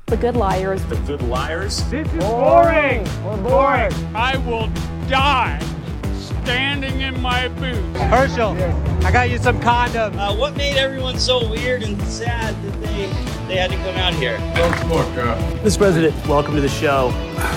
The Good Liars. The Good Liars. This is boring. We're boring. I will die standing in my boots. Herschel, I got you some condoms. What made everyone so weird and sad that they had to come out here? Mr. President, welcome to the show.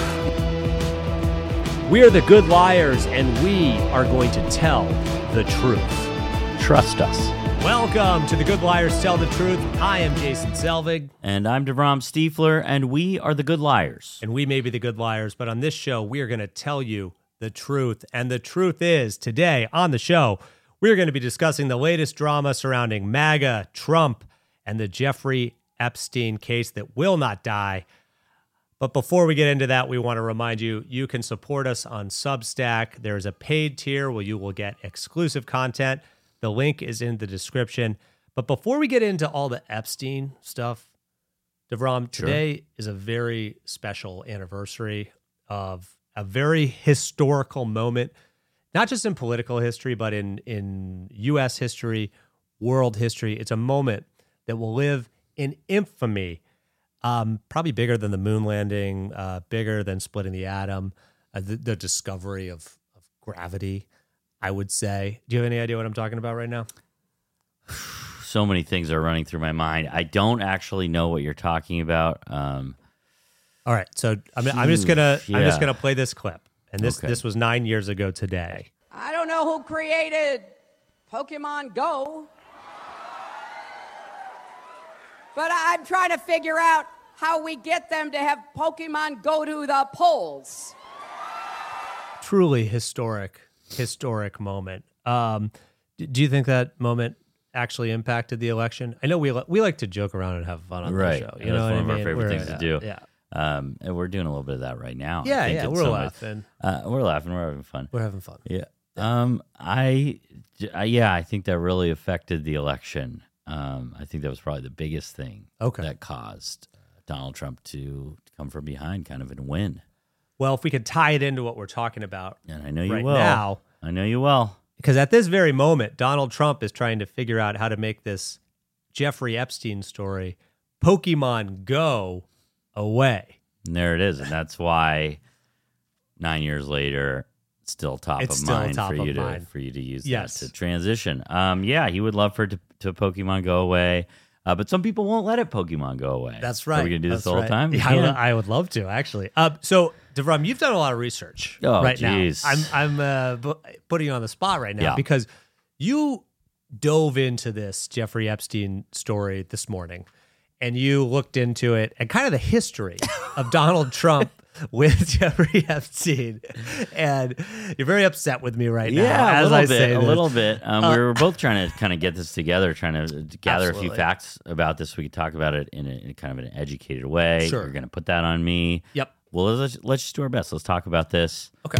We are the Good Liars, and we are going to tell the truth. Trust us. Welcome to the Good Liars Tell the Truth. I am Jason Selvig. And I'm DeVrom Stiefler, and we are the Good Liars. And we may be the Good Liars, but on this show, we are going to tell you the truth. And the truth is, today on the show, we're going to be discussing the latest drama surrounding MAGA, Trump, and the Jeffrey Epstein case that will not die. But before we get into that, we want to remind you, you can support us on Substack. There's a paid tier where you will get exclusive content. The link is in the description. But before we get into all the Epstein stuff, DeVrom, today is a very special anniversary of a very historical moment, not just in political history, but in U.S. history, world history. It's a moment that will live in infamy, probably bigger than the moon landing, bigger than splitting the atom, the discovery of gravity, I would say. Do you have any idea what I'm talking about right now? So many things are running through my mind. I don't actually know what you're talking about. All right, so I'm just gonna play this clip, and this was 9 years ago today. I don't know who created Pokemon Go, but I'm trying to figure out how we get them to have Pokemon go to the polls. Truly historic moment. Do you think that moment actually impacted the election? I know we like to joke around and have fun on the show. You know, that's one of our favorite things to do. Yeah. And we're doing a little bit of that right now. Yeah, we're laughing. We're laughing. We're having fun. We're having fun. Yeah. I think that really affected the election. I think that was probably the biggest thing that caused Donald Trump to come from behind kind of and win. Well, if we could tie it into what we're talking about, and I know you right will. Now, I know you will. Because at this very moment, Donald Trump is trying to figure out how to make this Jeffrey Epstein story Pokemon Go away. And there it is. And that's why 9 years later, it's still top of mind for you to use that to transition. He would love for it to Pokemon go away. But some people won't let it Pokemon go away. That's right. Are we going to do this the whole time? Yeah, I would love to, actually. So, DeVrom, you've done a lot of research right now. I'm putting you on the spot right now because you dove into this Jeffrey Epstein story this morning, and you looked into it and kind of the history of Donald Trump with Jeffrey Epstein, and you're very upset with me right now. Yeah, a little bit. We were both trying to kind of get this together, trying to gather a few facts about this. We could talk about it in a kind of an educated way. Sure. You're going to put that on me. Yep. Well, let's just do our best. Let's talk about this. Okay.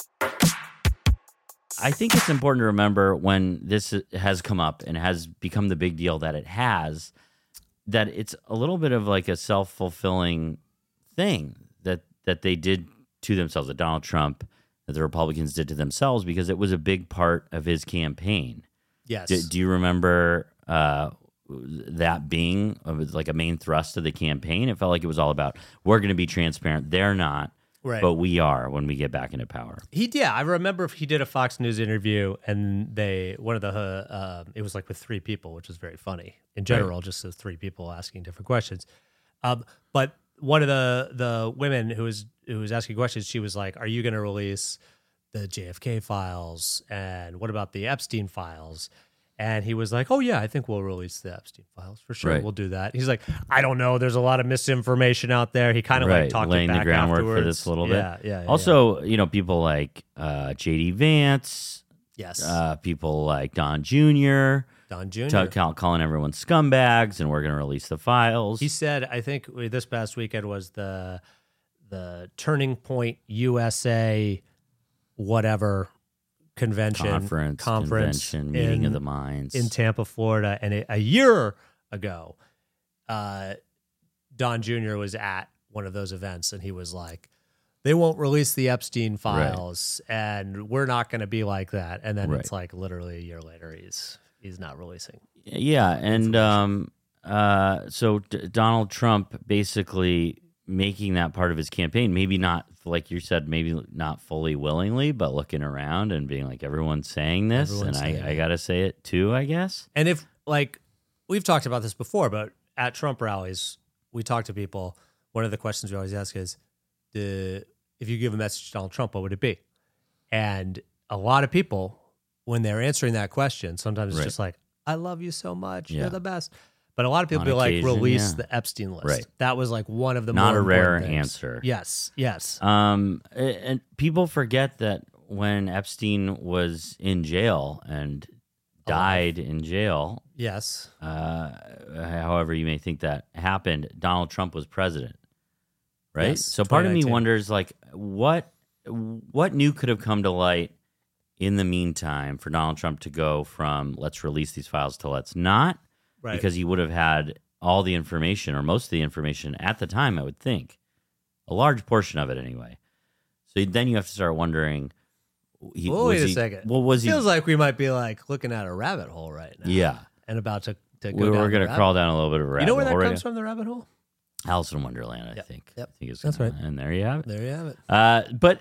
I think it's important to remember when this has come up and has become the big deal that it has, that it's a little bit of like a self-fulfilling thing that they did to themselves, that Donald Trump, that the Republicans did to themselves, because it was a big part of his campaign. Yes. Do you remember that being like a main thrust of the campaign? It felt like it was all about, we're going to be transparent. They're not, but we are when we get back into power. I remember he did a Fox News interview, and it was like with three people, which was very funny in general, just as three people asking different questions. But one of the women who was asking questions, she was like, "Are you going to release the JFK files? And what about the Epstein files?" And he was like, "Oh yeah, I think we'll release the Epstein files for sure. We'll do that." He's like, "I don't know. There's a lot of misinformation out there." He kind of like talked laying it back the groundwork afterwards. for this a little bit. Yeah. Also, people like J.D. Vance. Yes. People like Don Jr. Calling everyone scumbags, and we're going to release the files. He said, I think this past weekend was the Turning Point USA whatever convention, meeting of the minds in Tampa, Florida. And a year ago, Don Jr. was at one of those events, and he was like, they won't release the Epstein files, and we're not going to be like that. And then it's like literally a year later, he's not releasing. Yeah, and Donald Trump basically making that part of his campaign, maybe not, like you said, maybe not fully willingly, but looking around and being like, everyone's saying this, I got to say it too, I guess. And if, like, we've talked about this before, but at Trump rallies, we talk to people. One of the questions we always ask is, if you give a message to Donald Trump, what would it be? And a lot of people, when they're answering that question, sometimes it's just like, I love you so much. You're the best. But a lot of people be like, release the Epstein list. Right. That was like one of the not more a rare important things. answer. Yes. And people forget that when Epstein was in jail and died in jail, yes, however you may think that happened, Donald Trump was president, right? Yes, so part of me wonders, like, what new could have come to light in the meantime for Donald Trump to go from let's release these files to let's not, right? Because he would have had all the information, or most of the information at the time, I would think, a large portion of it anyway. So then you have to start wondering. Wait a second. Well, was he? Feels like we might be like looking at a rabbit hole right now. Yeah, and about to go. We're going to crawl down a little bit of a rabbit hole. You know where that comes from? The rabbit hole. Alice in Wonderland, I think. Yep. I think it's that's right. And there you have it. There you have it. But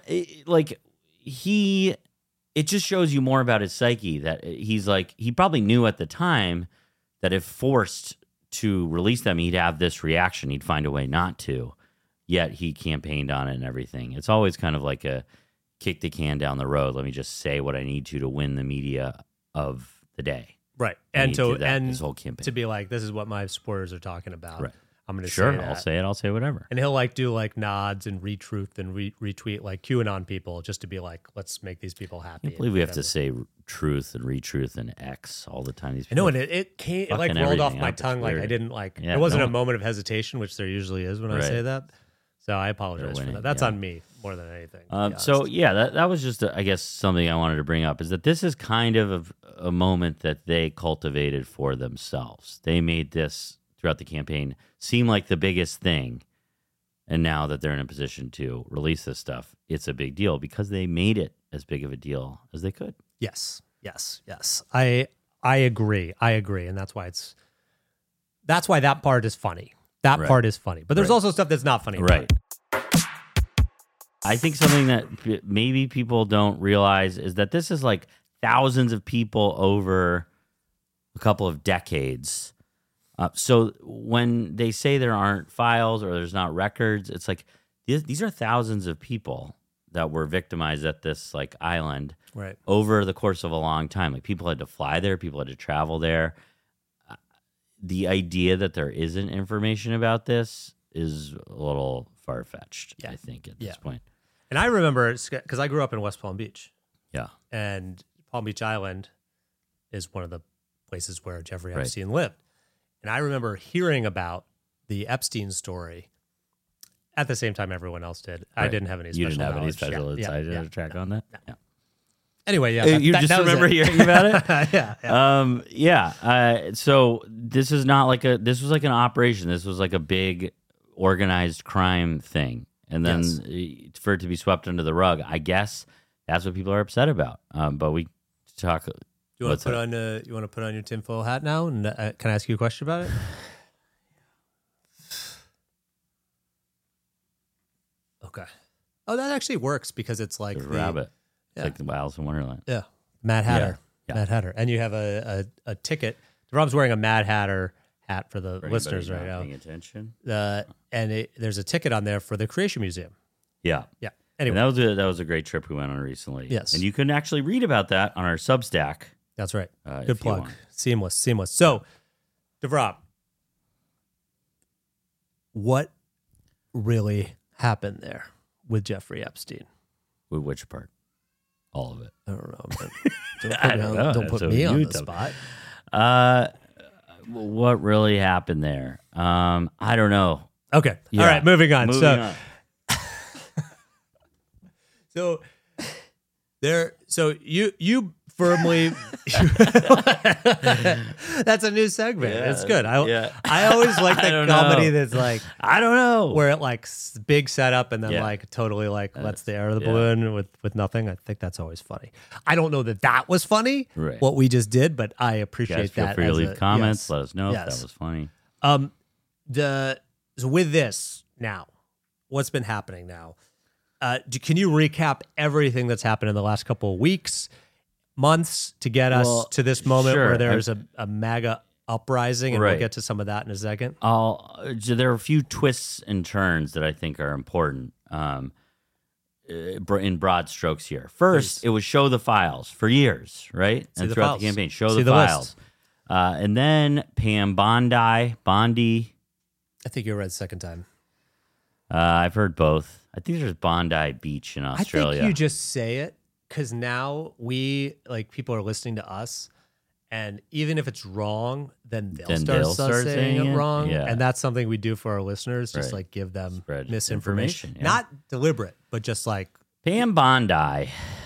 it just shows you more about his psyche, that he's like, he probably knew at the time that if forced to release them, he'd have this reaction. He'd find a way not to. Yet he campaigned on it and everything. It's always kind of like a kick the can down the road. Let me just say what I need to win the media of the day. Right. And his whole campaign. To be like, this is what my supporters are talking about. Right. I'm going to say that. I'll say it. I'll say whatever. And he'll like do like nods and retruth and retweet like QAnon people just to be like, let's make these people happy. I can't believe we have to say truth and retruth and X all the time. These people, I know, and it like rolled off my tongue. Like I didn't like, it wasn't a moment of hesitation, which there usually is when I say that. So I apologize for that. That's on me more than anything. That was just, I guess, something I wanted to bring up, is that this is kind of a moment that they cultivated for themselves. They made this throughout the campaign seem like the biggest thing. And now that they're in a position to release this stuff, it's a big deal because they made it as big of a deal as they could. Yes. I agree. And that's why that part is funny. That part is funny. But there's also stuff that's not funny. Right. I think something that maybe people don't realize is that this is like thousands of people over a couple of decades. So when they say there aren't files or there's not records, it's like these are thousands of people that were victimized at this like island over the course of a long time. Like people had to fly there, people had to travel there. The idea that there isn't information about this is a little far-fetched, I think, at this point. And I remember, because I grew up in West Palm Beach. Yeah. And Palm Beach Island is one of the places where Jeffrey Epstein lived. And I remember hearing about the Epstein story at the same time everyone else did. I didn't have any special You didn't have knowledge. any special insight to track on that? No. Anyway, you just remember hearing about it? Yeah. So this is not this was like an operation. This was like a big organized crime thing. And then for it to be swept under the rug, I guess that's what people are upset about. But we talk. You want to put on your tinfoil hat now? And can I ask you a question about it? Okay. Oh, that actually works because it's like the rabbit. Yeah. It's like the Alice in Wonderland. Yeah. Mad Hatter. Yeah. Mad Hatter. And you have a ticket. Rob's wearing a Mad Hatter hat for the listeners right now. Paying attention. There's a ticket on there for the Creation Museum. Yeah. Yeah. Anyway. And that was a great trip we went on recently. Yes. And you can actually read about that on our Substack. That's right. Good plug. Seamless. So, DeVrob, what really happened there with Jeffrey Epstein? With which part? All of it. I don't know. Don't put me on the spot. What really happened there? I don't know. Okay. Yeah. All right. Moving on. So you firmly that's a new segment. Yeah, it's good. I always like the comedy that's like I don't know, where it like big setup and then like totally like lets the air of the balloon with nothing. I think that's always funny. I don't know that was funny what we just did, but I appreciate that. Feel free to leave comments. Let us know if that was funny. So with this now, what's been happening now? Can you recap everything that's happened in the last couple of weeks, months to get us to this moment where there's a MAGA uprising, and we'll get to some of that in a second? There are a few twists and turns that I think are important in broad strokes here. First, it was show the files for years, right? And throughout the campaign, show the files. And then Pam Bondi. I think you read the second time. I've heard both. I think there's Bondi Beach in Australia. I think you just say it because now people are listening to us, and even if it's wrong, then they'll start saying it wrong. Yeah. And that's something we do for our listeners, just like give them spread misinformation. Yeah. Not deliberate, but just like Pam Bondi.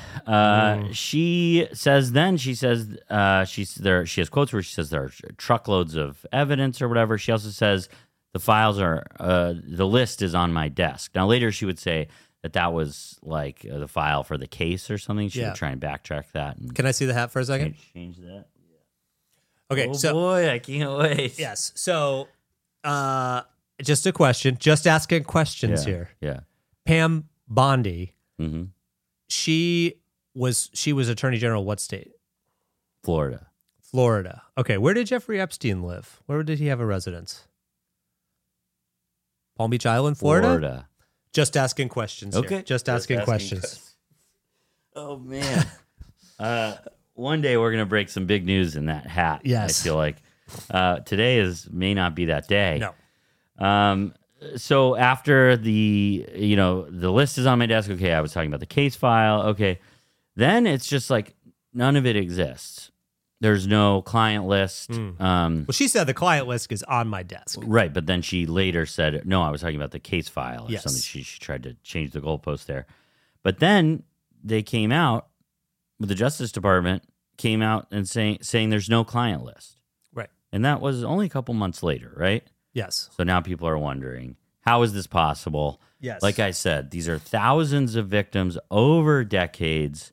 She says she has quotes where she says there are truckloads of evidence or whatever. She also says the files are the list is on my desk. Now later she would say that was like the file for the case or something. She would try and backtrack that. And can I see the hat for a second? Change that. Okay. Oh boy, I can't wait. Yes. So, just a question. Just asking questions here. Yeah. Pam Bondi. Mm-hmm. She was Attorney General. What state? Florida. Okay. Where did Jeffrey Epstein live? Where did he have a residence? Palm Beach Island, Florida. Just asking questions. Okay. Here. Just asking questions. Oh man. One day we're gonna break some big news in that hat. Yes. I feel like today may not be that day. No. So after the list is on my desk. Okay, I was talking about the case file. Okay, then it's just like none of it exists. There's no client list. Well, she said the client list is on my desk. Right, but then she later said, no, I was talking about the case file or yes. something. She tried to change the goalpost there. But then they came out, the Justice Department came out and saying there's no client list. Right. And that was only a couple months later, right? Yes. So now people are wondering, how is this possible? Yes. Like I said, these are thousands of victims over decades.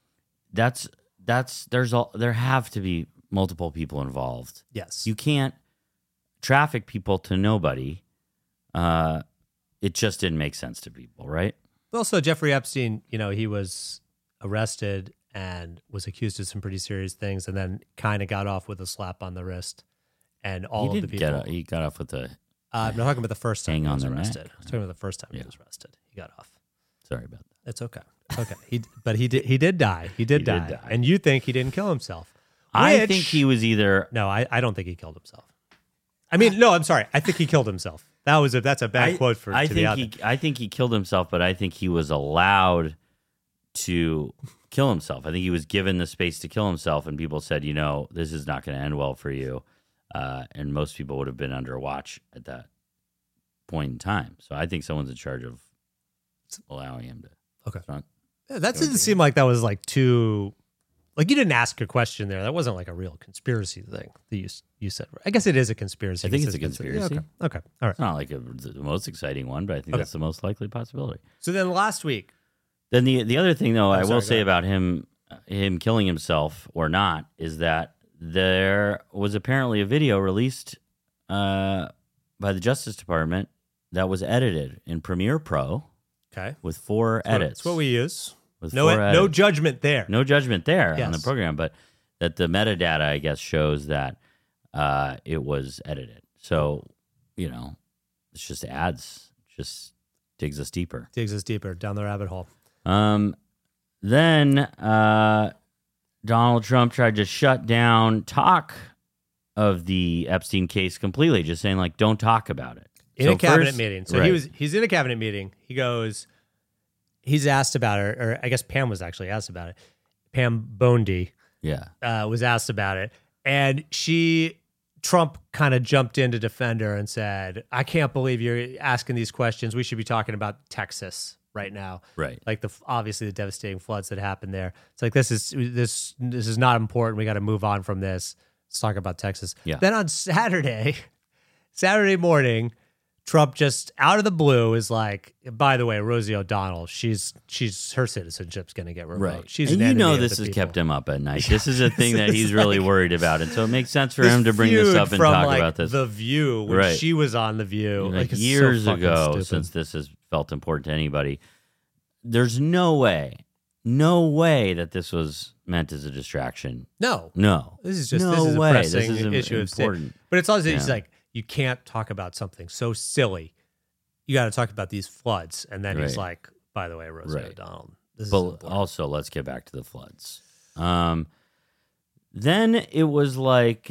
There have to be multiple people involved. Yes. You can't traffic people to nobody. It just didn't make sense to people, right? Also, Jeffrey Epstein, he was arrested and was accused of some pretty serious things, and then kind of got off with a slap on the wrist. And all of the people he got off with the. I'm not talking about the first time hang he on was the arrested. neck. I was talking about the first time he was arrested. He got off. Sorry about that. It's okay. Okay. He did die. He did die. And you think he didn't kill himself? I think he was either. No, I don't think he killed himself. I mean, no, I'm sorry. I think he killed himself. That's a bad quote for. I think he killed himself, but I think he was allowed to kill himself. I think he was given the space to kill himself, and people said, this is not going to end well for you, and most people would have been under watch at that point in time. So I think someone's in charge of allowing him to. Okay. Yeah, that didn't seem like that was like too. Like you didn't ask a question there. That wasn't like a real conspiracy thing that you said. I guess it is a conspiracy. I think it's a conspiracy. Yeah, okay. All right. It's not like the most exciting one, but I think that's the most likely possibility. So then last week. Then the other thing, though, I will say about him killing himself or not is that there was apparently a video released by the Justice Department that was edited in Premiere Pro. Okay. With 4 edits. That's what we use. With no judgment there. No judgment there yes. on the program, but that the metadata, I guess, shows that it was edited. So, it's just ads, just digs us deeper. Digs us deeper down the rabbit hole. Then Donald Trump tried to shut down talk of the Epstein case completely, just saying, like, don't talk about it. In a cabinet meeting. So right. he's in a cabinet meeting. He goes, he's asked about it, or I guess Pam was actually asked about it. Pam Bondi was asked about it. And Trump kind of jumped in to defend her and said, I can't believe you're asking these questions. We should be talking about Texas right now. Right. Like obviously the devastating floods that happened there. It's like, this is not important. We got to move on from this. Let's talk about Texas. Yeah. Then on Saturday morning, Trump just out of the blue is like, by the way, Rosie O'Donnell, she's her citizenship's going to get revoked. Right. She's and an you know enemy of this the has people. kept him up at night. This is a thing that he's really worried about. And so it makes sense for him to bring this up and from, talk like, about this. The View, when she was on The View. Like it's years so fucking ago, stupid. since this has felt important to anybody. There's no way that this was meant as a distraction. No. This This is no a way. pressing This is issue of state. important. But it's also it's Yeah. like, you can't talk about something so silly. You got to talk about these floods. And then he's Right. like, by the way, Rosie O'Donnell, this is But important. also, let's get back to the floods. Then it was like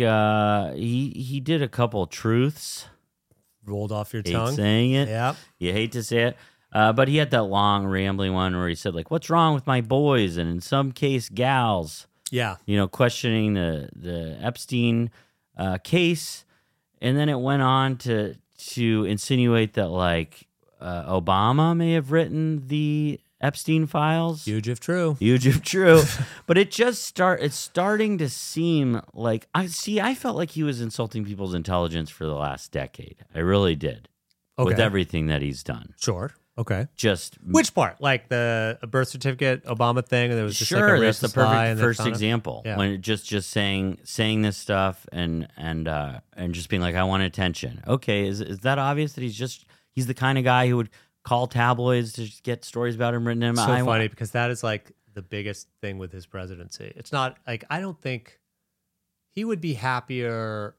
he did a couple truths. Rolled off your Hate tongue. saying it. Yeah. You hate to say it. But he had that long, rambling one where he said, like, what's wrong with my boys? And in some case, gals. Yeah. You know, questioning the Epstein case. And then it went on to insinuate that, like, Obama may have written the Epstein files. Huge if true. Huge if true. But it's starting to seem like, I felt like he was insulting people's intelligence for the last decade. I really did. With Okay. everything that he's done. Sure. Okay. Just Which part? Like the birth certificate Obama thing, and there was just sure, like a that's the racist lie perfect and they first found it? example. Yeah. When it just saying this stuff and just being like, I want attention. Okay, is that obvious that he's the kind of guy who would call tabloids to just get stories about him written in? So funny because that is like the biggest thing with his presidency. It's not like, I don't think he would be happier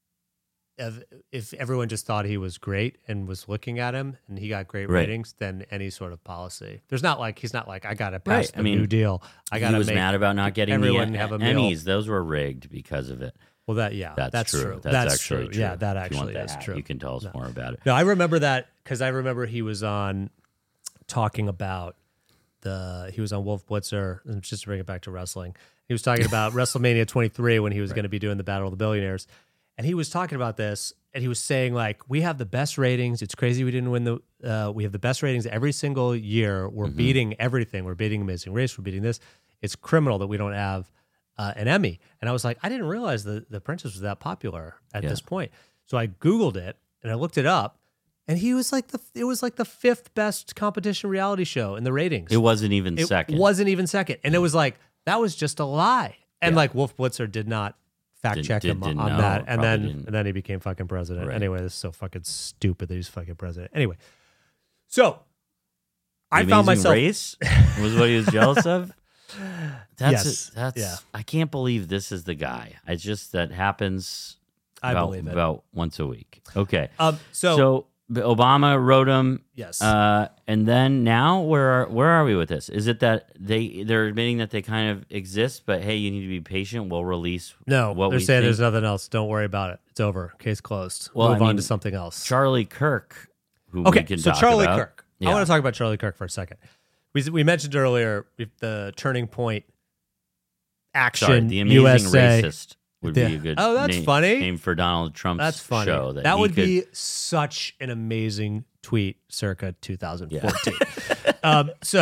if everyone just thought he was great and was looking at him and he got great Right. ratings than any sort of policy. He's not like, I got to pass Right. the I mean, New Deal. I got He to was make mad about not getting the everyone have a meal. Emmys. Those were rigged because of it. Well, that's true. That's actually true. Yeah, that If you want actually is that, true. You can tell us more about it. No, I remember that because I remember he was on talking about he was on Wolf Blitzer, and just to bring it back to wrestling. He was talking about WrestleMania 23 when he was going to be doing the Battle of the Billionaires. And he was talking about this, and he was saying, like, we have the best ratings. It's crazy we didn't win we have the best ratings every single year. We're beating everything. We're beating Amazing Race. We're beating this. It's criminal that we don't have an Emmy. And I was like, I didn't realize The Apprentice was that popular at this point. So I Googled it, and I looked it up, and he was like it was like the 5th best competition reality show in the ratings. It wasn't even It second. wasn't even second. And it was like, that was just a lie. And like Wolf Blitzer did not fact check him didn't on know, that. And probably didn't. then he became fucking president. Right. Anyway, this is so fucking stupid that he's fucking president. Anyway, so I The found Amazing myself. Race was what he was jealous of. Yes, That's yeah. I can't believe this is the guy. It's just that happens I about, believe it. about once a week. Okay. So Obama wrote him. Yes. And then now where are we with this? Is it that they're admitting that they kind of exist, but hey, you need to be patient. We'll release no, what they're we saying think. there's nothing else. Don't worry about it. It's over. Case closed. Well, Move I on mean, to something else. Charlie Kirk, who we Okay, can so talk Charlie about. Kirk. Yeah. I want to talk about Charlie Kirk for a second. We mentioned earlier the Turning Point Action Sorry, the Amazing USA. Racist would be a good that's name, funny. name for Donald Trump's That's funny. show. That he would could- be such an amazing tweet circa 2014. So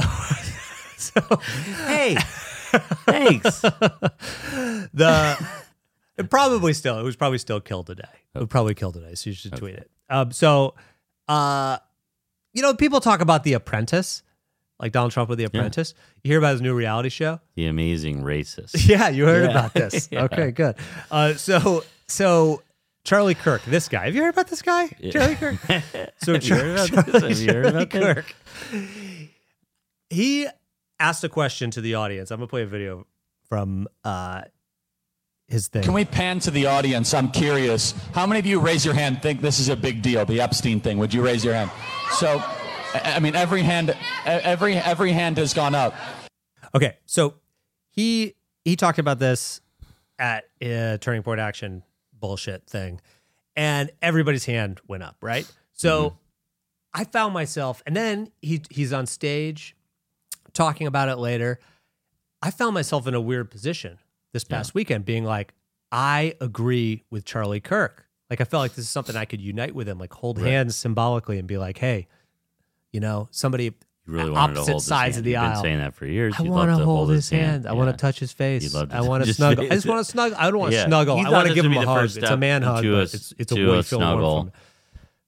Hey, thanks. it was probably still killed today. It would probably kill today, so you should tweet it. People talk about The Apprentice, like Donald Trump with The Apprentice. You hear about his new reality show? The Amazing Racist. Yeah, you heard Yeah. about this. Yeah. Okay, good. So Charlie Kirk, this guy. Have you heard about this guy? Yeah. Charlie Kirk. So Have you heard about this? Have you heard about this? Kirk. He asked a question to the audience. I'm gonna play a video from his thing. Can we pan to the audience? I'm curious. How many of you raise your hand think this is a big deal, the Epstein thing? Would you raise your hand? So, I mean, every hand has gone up. Okay, so he talked about this at a Turning Point Action bullshit thing, and everybody's hand went up, right? So I found myself, and then he's on stage talking about it later. I found myself in a weird position this past weekend, being like, I agree with Charlie Kirk. Like, I felt like this is something I could unite with him, like hold hands symbolically and be like, hey, somebody You really wanted to opposite hold his sides hand. of the You've aisle. been saying that for years. I You'd want love to hold his hand. I want Yeah. to touch his face. You'd love to I want to just- snuggle. I just want to snuggle. I don't want to Yeah. snuggle. He I thought want to this give would him be a the hug. first It's a step man hug, to but it's a a way feeling warm snuggle. from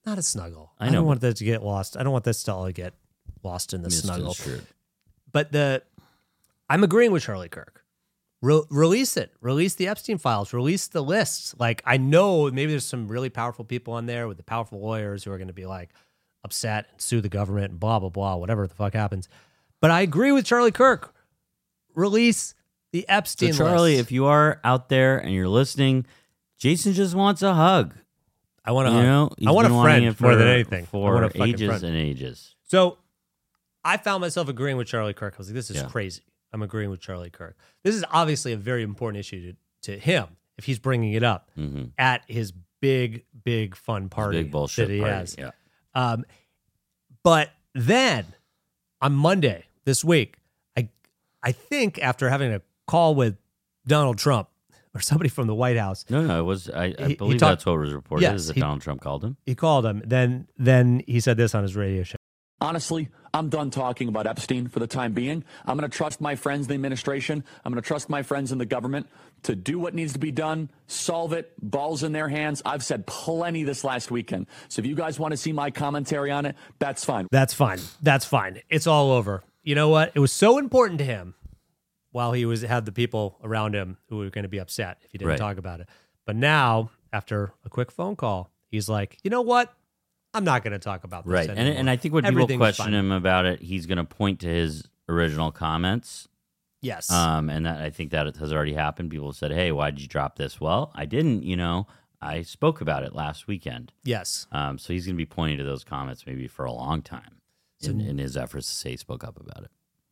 not a snuggle. I know, I don't but- want that to get lost. I don't want this to all get lost in the snuggle. Misconstrued. But I'm agreeing with Charlie Kirk. Release it. Release the Epstein files. Release the lists. Like, I know maybe there's some really powerful people on there with the powerful lawyers who are going to be like upset and sue the government and blah, blah, blah, whatever the fuck happens. But I agree with Charlie Kirk. Release the Epstein So Charlie, list. if you are out there and you're listening, Jason just wants a hug. I want a You hug. know, I want a been wanting friend it more than anything. I for want a fucking ages friend. and ages. So I found myself agreeing with Charlie Kirk. I was like, this is Yeah. crazy. I'm agreeing with Charlie Kirk. This is obviously a very important issue to him if he's bringing it up at his big, big fun party Big bullshit that he party. has. Yeah. But then on Monday this week, I think after having a call with Donald Trump or somebody from the White House, No, it was. I He believe talked- that's what was reported. Yes, is that he- Donald Trump called him? he called him. Then he said this on his radio show. Honestly, I'm done talking about Epstein for the time being. I'm going to trust my friends in the administration. I'm going to trust my friends in the government to do what needs to be done, solve it, balls in their hands. I've said plenty this last weekend. So if you guys want to see my commentary on it, that's fine. That's fine. That's fine. It's all over. You know what? It was so important to him while he had the people around him who were going to be upset if he didn't Right. talk about it. But now, after a quick phone call, he's like, you know what? I'm not going to talk about this Right. anymore. And I think when people Everything's question fine. him about it, he's going to point to his original comments. Yes. And that I think that has already happened. People said, "Hey, why did you drop this?" Well, I didn't. I spoke about it last weekend. Yes. So he's going to be pointing to those comments maybe for a long time in his efforts to say he spoke up about it.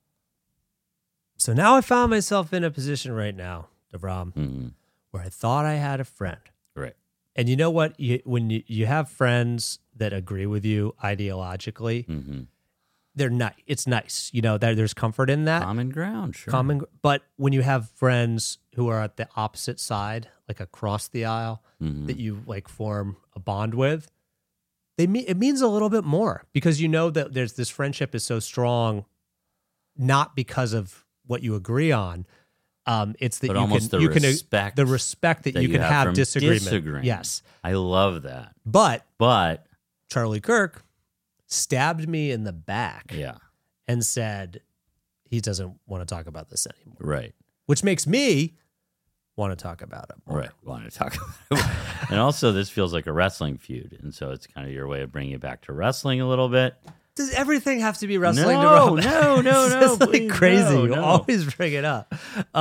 So now I found myself in a position right now, DeVram, where I thought I had a friend. Right. And you know what? When you have friends that agree with you ideologically, they're nice. It's nice. There's comfort in that. Common ground, sure. But when you have friends who are at the opposite side, like across the aisle, that you like form a bond with, it means a little bit more because you know that there's this friendship is so strong, not because of what you agree on. It's that But you almost can the you can respect the respect that you can have from disagreement. disagreeing. Yes, I love that. but But Charlie Kirk stabbed me in the back yeah, and said he doesn't want to talk about this anymore, right. which makes me want to talk about it more. Right. Want to talk about it. And also, this feels like a wrestling feud. And so it's kind of your way of bringing it back to wrestling a little bit. Does everything have to be wrestling? No, to no, It's like please, crazy. no, You no. always bring it up.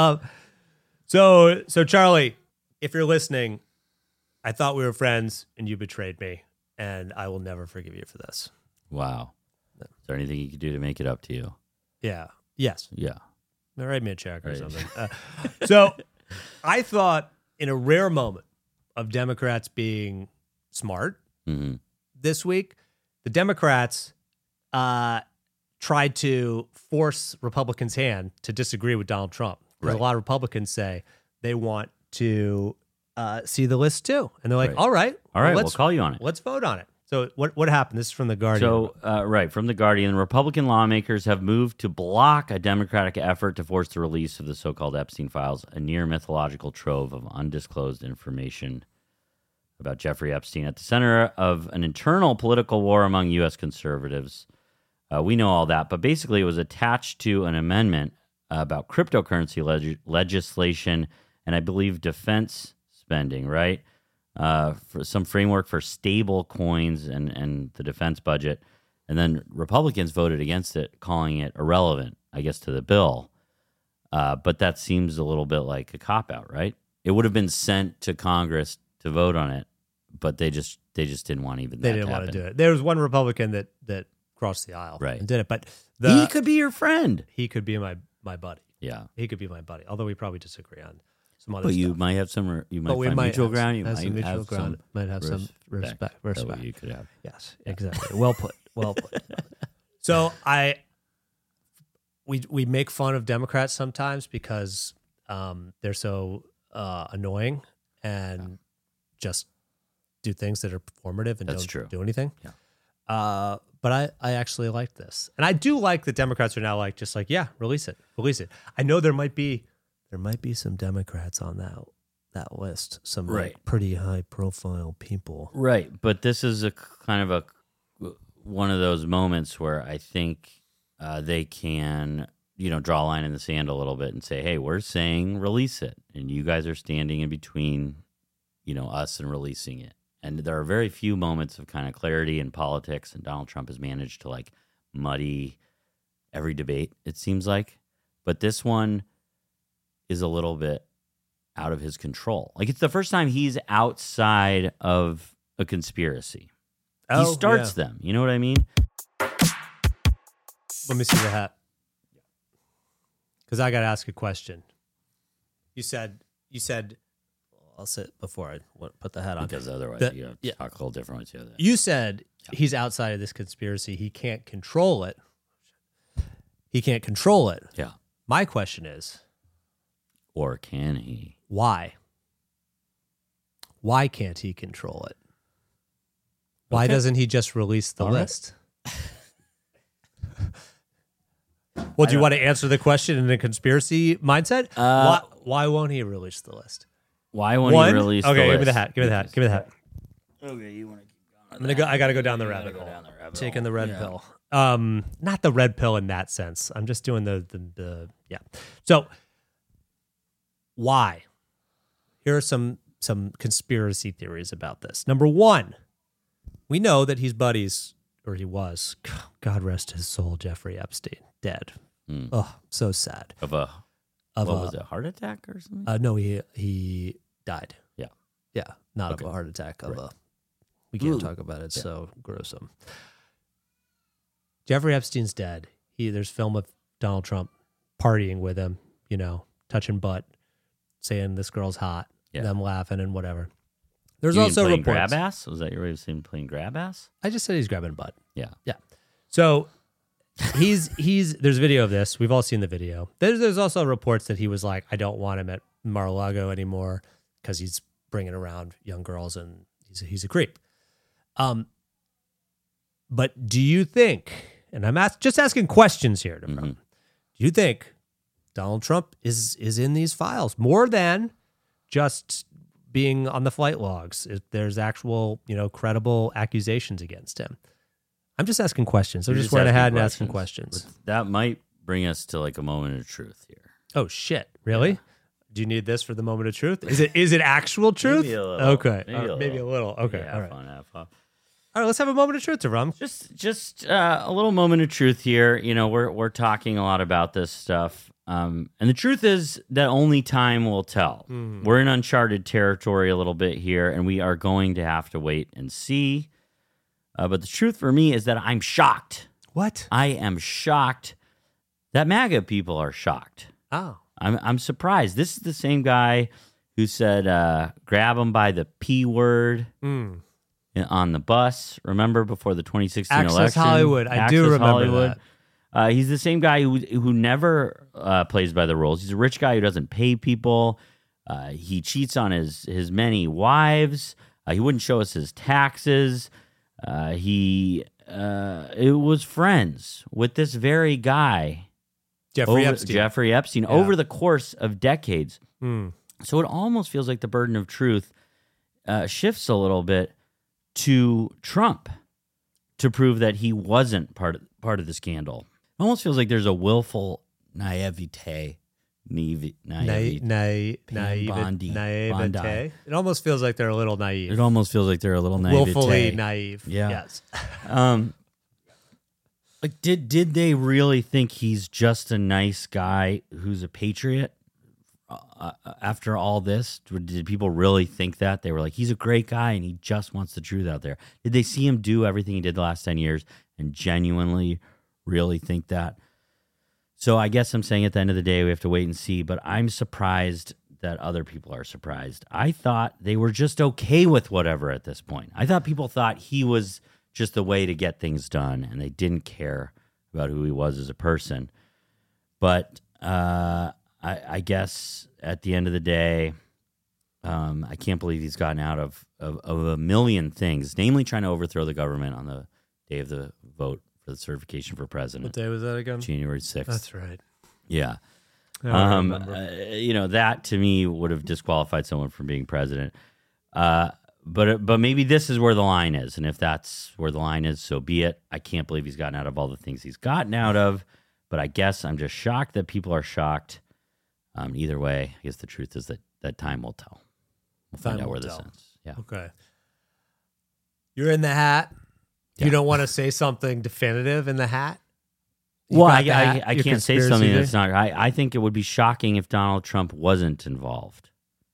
So Charlie, if you're listening, I thought we were friends and you betrayed me, and I will never forgive you for this. Wow. Is there anything you could do to make it up to you? Yeah. Yes. Yeah. Write me a check or Right. something. So I thought in a rare moment of Democrats being smart this week, the Democrats tried to force Republicans' hand to disagree with Donald Trump. Because Right. a lot of Republicans say they want to see the list too. And they're like, Right. all right, We'll call you on it. Let's vote on it. So what happened? This is from The Guardian. So, right, from The Guardian, Republican lawmakers have moved to block a Democratic effort to force the release of the so-called Epstein files, a near mythological trove of undisclosed information about Jeffrey Epstein at the center of an internal political war among U.S. conservatives. We know all that, but basically it was attached to an amendment about cryptocurrency legislation and I believe defense spending, right? For some framework for stable coins and the defense budget. And then Republicans voted against it, calling it irrelevant, I guess, to the bill. But that seems a little bit like a cop-out, right? It would have been sent to Congress to vote on it, but they just didn't want even that they didn't want to do it. There was one Republican that crossed the aisle and did it. But he could be your friend. He could be my buddy. Yeah. He could be my buddy, although we probably disagree on some other But stuff. you might have some. You might But we find might mutual have ground. You have might some mutual have ground. some Might have some respect. That's what you could have. Yes, exactly. Well put. Well put. So we make fun of Democrats sometimes because they're so annoying and just do things that are performative and That's don't true. do anything. Yeah. But I actually like this, and I do like that Democrats are now release it. I know there might be some Democrats on that that list. Some Right. like, pretty high profile people. Right, but this is a kind of one of those moments where I think they can, draw a line in the sand a little bit and say, hey, we're saying release it, and you guys are standing in between, us and releasing it. And there are very few moments of kind of clarity in politics, and Donald Trump has managed to like muddy every debate, it seems like. But this one is a little bit out of his control. Like, it's the first time he's outside of a conspiracy. He starts them. You know what I mean? Let me see the hat. Because I got to ask a question. You said, I'll sit before I put the hat on. Because otherwise you have to talk a little different once you have that. You said he's outside of this conspiracy. He can't control it. Yeah. My question is, or can he? why? Why can't he control it? Why doesn't he just release the list? Well, do you want to answer the question in a conspiracy mindset? Why won't he release the list? Why won't he release the list? Okay, give me the hat. Give me the hat. Give me the hat. Okay, you want to keep going. I'm gonna go. I gotta go down the rabbit hole. Taking the red pill. Not the red pill in that sense. I'm just doing the yeah. So why? Here are some conspiracy theories about this. Number one, we know that he's buddies, or he was. God rest his soul, Jeffrey Epstein, dead. Oh, so sad. What was it, heart attack or something? No, he died. Yeah, not of a heart attack. We can't talk about it. Yeah. So gruesome. Jeffrey Epstein's dead. There's film of Donald Trump partying with him, touching butt, saying this girl's hot, them laughing and whatever. There's also playing reports. Grab ass? Was that your way of saying playing grab ass? I just said he's grabbing butt. Yeah. So he's there's video of this. We've all seen the video. There's also reports that he was like, I don't want him at Mar-a-Lago anymore because he's bringing around young girls and he's a creep. But do you think, and I'm just asking questions here, do you think Donald Trump is in these files more than just being on the flight logs? If there's actual, credible accusations against him? I'm just asking questions. I just went ahead and asking questions. That might bring us to like a moment of truth here. Oh shit! Really? Yeah. Do you need this for the moment of truth? Is it actual truth? Maybe a little. Okay, maybe a little. Okay, yeah, all right. Have fun. All right, let's have a moment of truth, De'Rum. Just a little moment of truth here. We're talking a lot about this stuff, and the truth is that only time will tell. We're in uncharted territory a little bit here, and we are going to have to wait and see. But the truth for me is that I'm shocked. What? I am shocked that MAGA people are shocked. Oh. I'm surprised. This is the same guy who said, grab him by the P word on the bus. Remember before the 2016 election? Access Hollywood. I do remember Hollywood. that. He's the same guy who never plays by the rules. He's a rich guy who doesn't pay people. He cheats on his many wives. He wouldn't show us his taxes. He was friends with this very guy, Jeffrey Epstein, over the course of decades. So it almost feels like the burden of truth shifts a little bit to Trump to prove that he wasn't part of the scandal. It almost feels like there's a willful naivete. Naivete. It almost feels like they're a little naive. It almost feels like they're a little naivete. Willfully naive. Yeah. Yes. Like, did they really think he's just a nice guy who's a patriot? After all this, did people really think that? They were like, he's a great guy and he just wants the truth out there. Did they see him do everything he did the last 10 years and genuinely really think that? So I guess I'm saying at the end of the day, we have to wait and see, but I'm surprised that other people are surprised. I thought they were just okay with whatever at this point. I thought people thought he was just the way to get things done and they didn't care about who he was as a person. But I guess at the end of the day, I can't believe he's gotten out of a million things, namely trying to overthrow the government on the day of the vote for the certification for president. What day was that again? January 6th. That's right. Yeah. That to me would have disqualified someone from being president. But maybe this is where the line is, and if that's where the line is, so be it. I can't believe he's gotten out of all the things he's gotten out of, but I guess I'm just shocked that people are shocked. Either way, I guess the truth is that time will tell. We'll find out where this ends. Yeah. Okay. You're in the hat. Yeah. You don't want to say something definitive in the hat? Well, I can't say something that's not. I think it would be shocking if Donald Trump wasn't involved.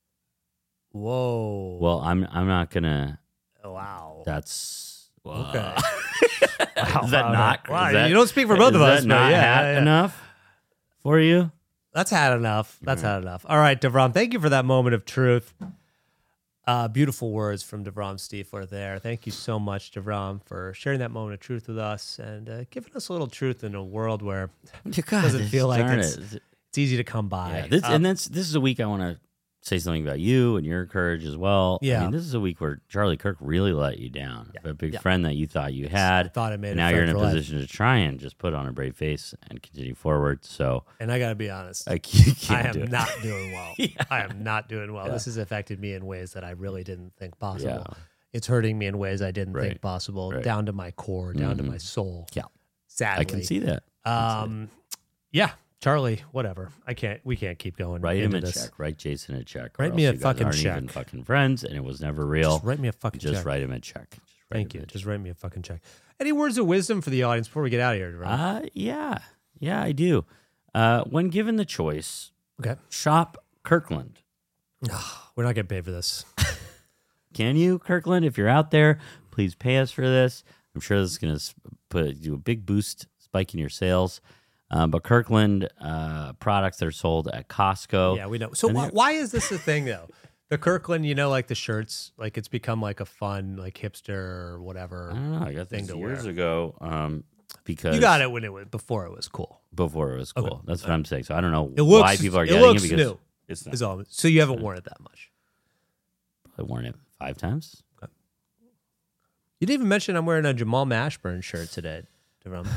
Whoa. Well, I'm not gonna. Wow. That's okay. Is that not? Wow. Is that, you don't speak for both of us. Is that not hat enough for you? That's had enough. That's had enough. All right, DeVrom, thank you for that moment of truth. Beautiful words from DeVrom Stiefler there. Thank you so much, DeVrom, for sharing that moment of truth with us and giving us a little truth in a world where it doesn't feel like it's easy to come by. Yeah, this is a week I want to say something about you and your courage as well. Yeah. I mean, this is a week where Charlie Kirk really let you down. A big friend that you thought you had. Thought it made now you're in a position to try and just put on a brave face and continue forward. So, and I got to be honest, I am not doing well. I am not doing well. This has affected me in ways that I really didn't think possible. Yeah. It's hurting me in ways I didn't think possible, down to my core, down to my soul. Yeah. Sadly. I can see that. Yeah. Charlie, whatever. We can't keep going. Write him a check. Write Jason a check. Write me a fucking check. Even fucking friends, and it was never real. Just write me a fucking check. Just write him a check. Thank you. Just write me a fucking check. Any words of wisdom for the audience before we get out of here, right? Yeah, I do. When given the choice, shop Kirkland. We're not getting paid for this. Can you, Kirkland? If you're out there, please pay us for this. I'm sure this is going to do a big boost, spike in your sales. But Kirkland products that are sold at Costco. Yeah, we know. So why is this a thing, though? The Kirkland, like the shirts, like it's become like a fun, like hipster or whatever. I don't know. I got this years ago because you got it before it was cool. Before it was cool. Okay. That's what I'm saying. So I don't know why people are getting it because new. It's not. So you haven't worn it that much. I've worn it 5 times. Okay. You didn't even mention I'm wearing a Jamal Mashburn shirt today, DeVrom.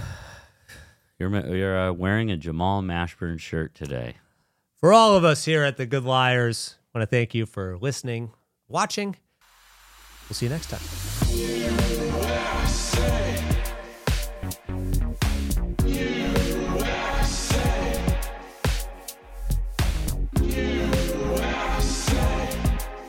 You're wearing a Jamal Mashburn shirt today. For all of us here at The Good Liars, I want to thank you for listening, watching. We'll see you next time.